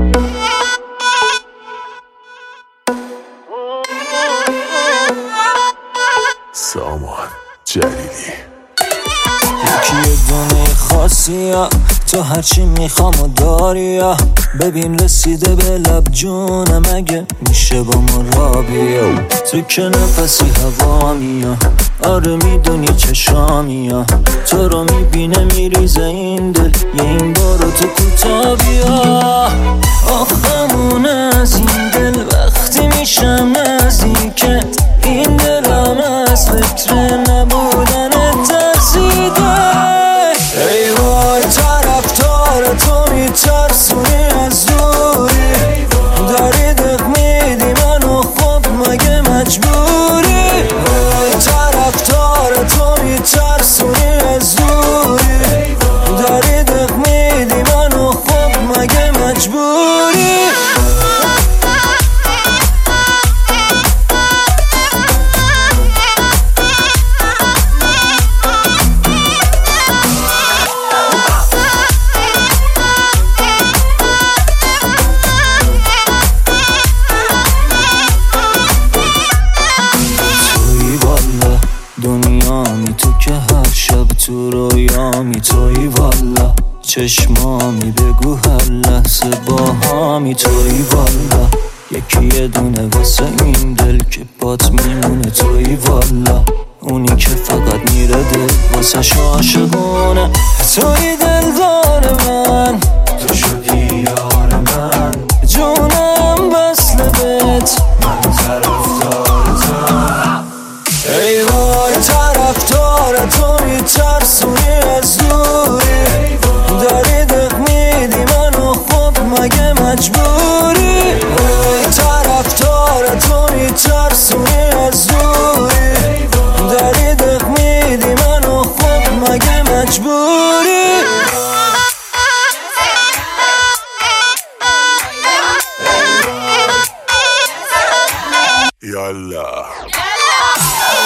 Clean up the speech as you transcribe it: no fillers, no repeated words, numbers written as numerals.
سامان جلیلی یکی دونه خاصی ها، تو هرچی میخوام و داری ها. ببین رسیده به لب جونم، اگه میشه با ما را بیا. تو که نفسی هوا میا، آره میدونی چشامی ها. تو رو میبینه میریزه این دل، یه این بارو تو کوتا بیا. آخمون از این دل وقتی میشم نزدیکت، این دلم از فکر نبودن ترسیده. ای وای طرفدار تو میترسونی از دوری، داری دق میدی منو، خب مگه مجبوری؟ ای طرفدار تو میترسونی از دوری، داری دق میدی منو، خب مگه مجبوری؟ دنیامی تو که هر شب تو رویامی، توی والا چشمامی، بگو هر لحظه باهامی، توی والا یکی یه دونه واسه این دل که بات میمونه، توی والا اونی که فقط میره دل واسه عاشقونه. توی دلدار من، تو شدی یار من، جونم بس لبت، من طرفدارتم. ای وای طرفدار تو میترسونی از دوری، داری دق میدی منو، خب مگه مجبوری؟ ای طرفدار تو میترسونی از دوری، داری دق میدی منو، خب مگه مجبوری؟ یالا